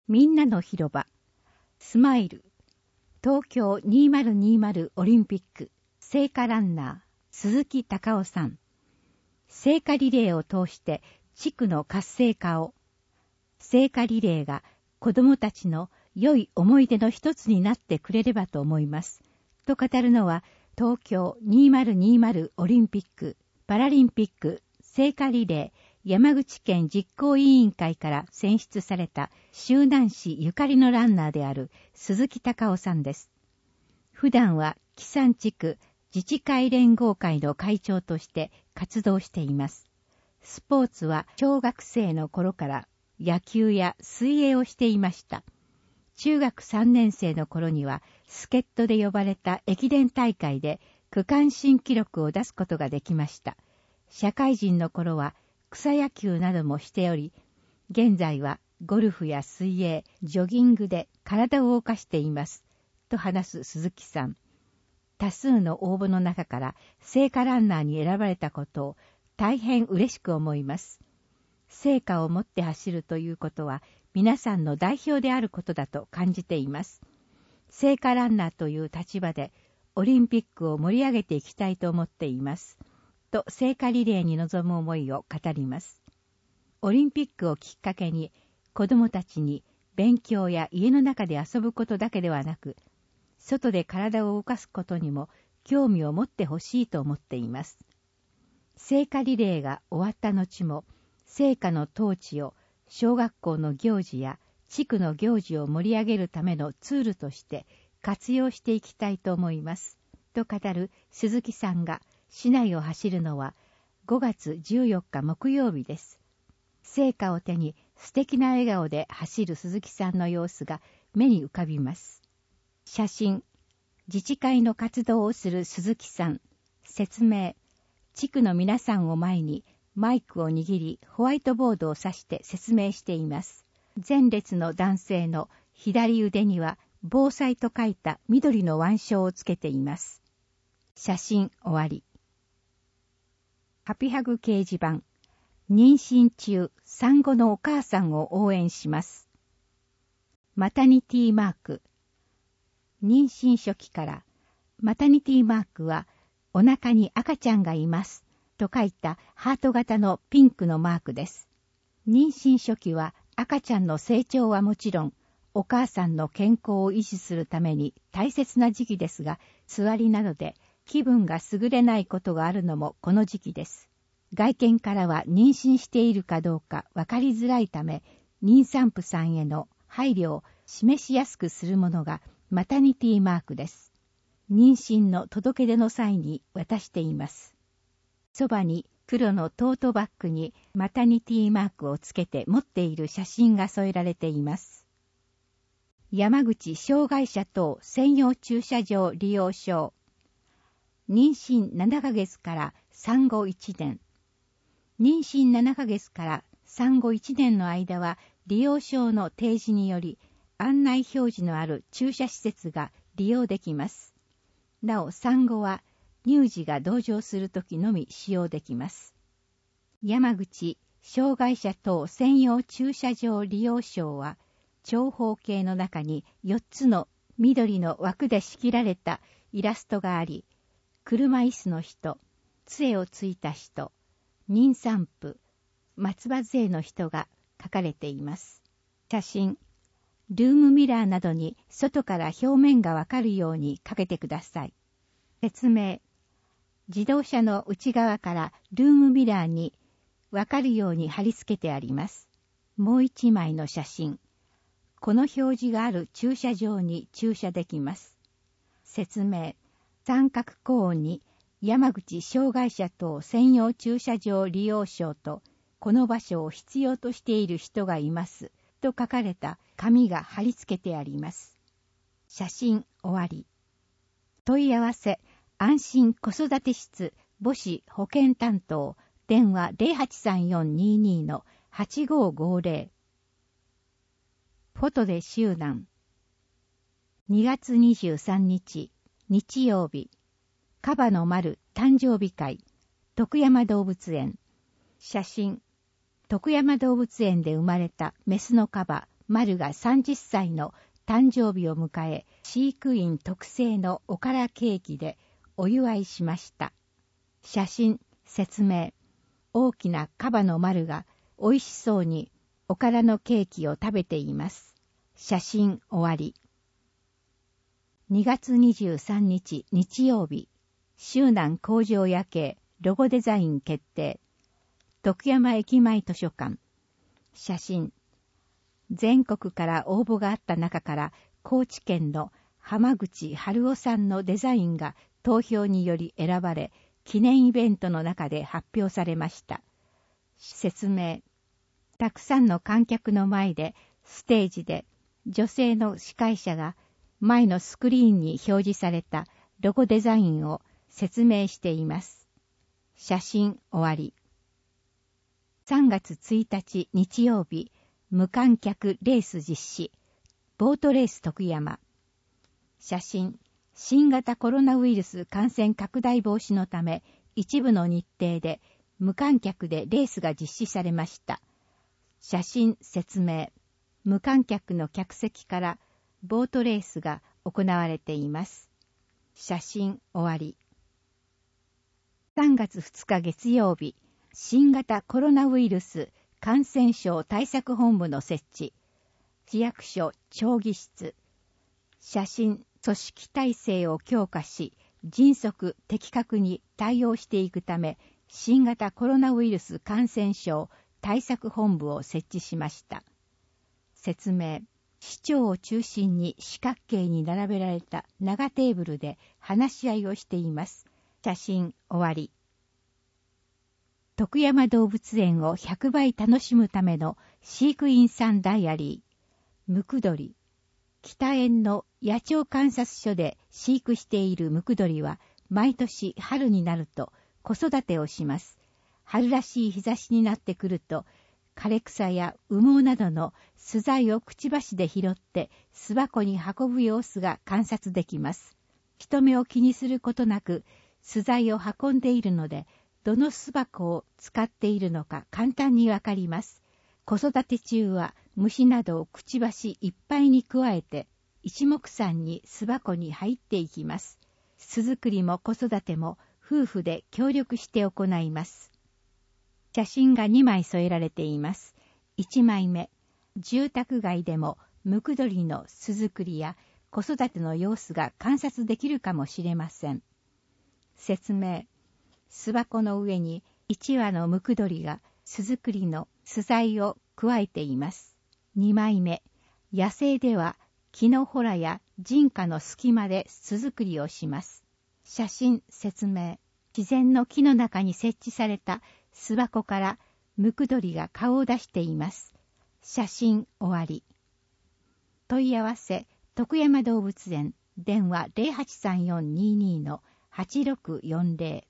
みんなの広場、スマイル、東京2020オリンピック、聖火ランナー、鈴木隆夫さん。聖火リレーを通して地区の活性化を、聖火リレーが子どもたちの良い思い出の一つになってくれればと思います。と語るのは、東京2020オリンピック・パラリンピック聖火リレー山口県実行委員会から選出された周南市ゆかりのランナーである鈴木隆夫さんです。普段は木山地区自治会連合会の会長として活動しています。スポーツは小学生の頃から野球や水泳をしていました。中学3年生の頃には助っ人で呼ばれた駅伝大会で区間新記録を出すことができました。社会人の頃は草野球などもしており、現在はゴルフや水泳、ジョギングで体を動かしています。と話す鈴木さん。多数の応募の中から聖火ランナーに選ばれたことを大変嬉しく思います。聖火を持って走るということは皆さんの代表であることだと感じています。聖火ランナーという立場でオリンピックを盛り上げていきたいと思っています。と聖火リレーに臨む思いを語ります。オリンピックをきっかけに子どもたちに勉強や家の中で遊ぶことだけではなく、外で体を動かすことにも興味を持ってほしいと思っています。聖火リレーが終わった後も、聖火のトーチを小学校の行事や地区の行事を盛り上げるためのツールとして活用していきたいと思います。と語る鈴木さんが市内を走るのは5月14日木曜日です。聖火を手に素敵な笑顔で走る鈴木さんの様子が目に浮かびます。写真、自治会の活動をする鈴木さん。説明、地区の皆さんを前にマイクを握りホワイトボードを指して説明しています。前列の男性の左腕には防災と書いた緑の腕章をつけています。写真終わり。ハピハグ掲示板。妊娠中、産後のお母さんを応援します。マタニティマーク。妊娠初期からマタニティマークはお腹に赤ちゃんがいますと書いたハート型のピンクのマークです。妊娠初期は赤ちゃんの成長はもちろんお母さんの健康を維持するために大切な時期ですが、座りなどで気分が優れないことがあるのもこの時期です。外見からは妊娠しているかどうか分かりづらいため、妊産婦さんへの配慮を示しやすくするものがマタニティマークです。妊娠の届け出の際に渡しています。そばに黒のトートバッグにマタニティマークをつけて持っている写真が添えられています。山口障害者等専用駐車場利用証。妊娠7ヶ月から産後1年。妊娠7ヶ月から産後1年の間は利用証の提示により案内表示のある駐車施設が利用できます。なお産後は乳児が同乗するときのみ使用できます。山口障害者等専用駐車場利用証は長方形の中に4つの緑の枠で仕切られたイラストがあり、車椅子の人、杖をついた人、妊産婦、松葉杖の人が書かれています。写真、ルームミラーなどに外から表面がわかるようにかけてください。説明、自動車の内側からルームミラーにわかるように貼り付けてあります。もう一枚の写真、この表示がある駐車場に駐車できます。説明、三角コーンに山口障害者等専用駐車場利用証とこの場所を必要としている人がいますと書かれた紙が貼り付けてあります。写真終わり。問い合わせ安心子育て室母子保健担当電話 083422-8550。フォトで周南。2月23日日曜日、カバの丸誕生日会、徳山動物園。写真、徳山動物園で生まれたメスのカバ、 丸が30歳の誕生日を迎え、飼育員特製のおからケーキでお祝いしました。写真、説明。大きなカバの丸が美味しそうにおからのケーキを食べています。写真終わり。2月23日日曜日、周南工場夜景ロゴデザイン決定。徳山駅前図書館。写真。全国から応募があった中から高知県の浜口春夫さんのデザインが投票により選ばれ、記念イベントの中で発表されました。説明。たくさんの観客の前でステージで女性の司会者が前のスクリーンに表示されたロゴデザインを説明しています。写真終わり。3月1日日曜日、無観客レース実施。ボートレース徳山。写真。新型コロナウイルス感染拡大防止のため、一部の日程で無観客でレースが実施されました。写真説明。無観客の客席からボートレースが行われています。写真終わり。3月2日月曜日、新型コロナウイルス感染症対策本部の設置。市役所町議室。写真、組織体制を強化し、迅速的確に対応していくため、新型コロナウイルス感染症対策本部を設置しました。説明。市長を中心に四角形に並べられた長テーブルで話し合いをしています。写真終わり。徳山動物園を100倍楽しむための飼育員さんダイアリー。ムクドリ。北園の野鳥観察所で飼育しているムクドリは毎年春になると子育てをします。春らしい日差しになってくると枯れ草や羽毛などの巣材をくちばしで拾って巣箱に運ぶ様子が観察できます。人目を気にすることなく巣材を運んでいるので、どの巣箱を使っているのか簡単にわかります。子育て中は虫などをくちばしいっぱいに加えて一目散に巣箱に入っていきます。巣作りも子育ても夫婦で協力して行います。写真が2枚添えられています。1枚目、住宅街でもムクドリの巣作りや子育ての様子が観察できるかもしれません。説明。巣箱の上に1羽のムクドリが巣作りの巣材を加えています。2枚目、野生では木のほらや人家の隙間で巣作りをします。写真説明。自然の木の中に設置された巣箱からムクドリが顔を出しています。写真終わり。問い合わせ、徳山動物園、電話 083422-8640。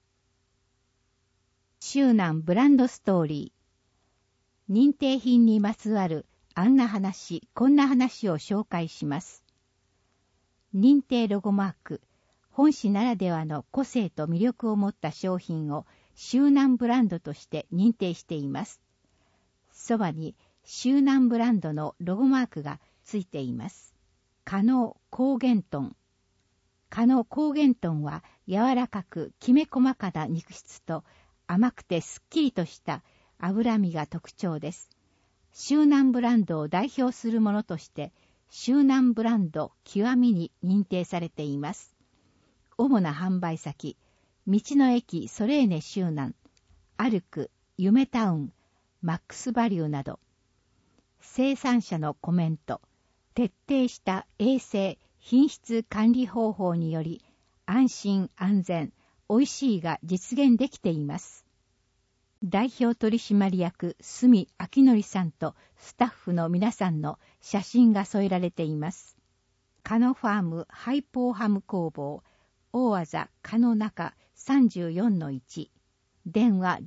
周南ブランドストーリー。認定品にまつわるあんな話、こんな話を紹介します。認定ロゴマーク。本市ならではの個性と魅力を持った商品を周南ブランドとして認定しています。そばに周南ブランドのロゴマークがついています。加納高原豚。加納高原豚は柔らかくきめ細かな肉質と甘くてすっきりとした脂身が特徴です。周南ブランドを代表するものとして周南ブランド極みに認定されています。主な販売先、道の駅ソレーネ周南、アルク、夢タウン、マックスバリューなど。生産者のコメント、徹底した衛生・品質管理方法により安心安全、美味しいが実現できています。代表取締役角明則さんとスタッフの皆さんの写真が添えられています。カノファームハイポーハム工房、大和座カノ中 34-1、電話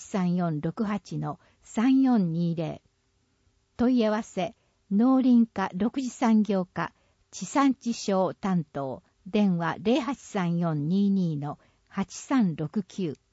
083468-3420。問い合わせ、農林課6次産業課地産地消担当、電話 083422-8369。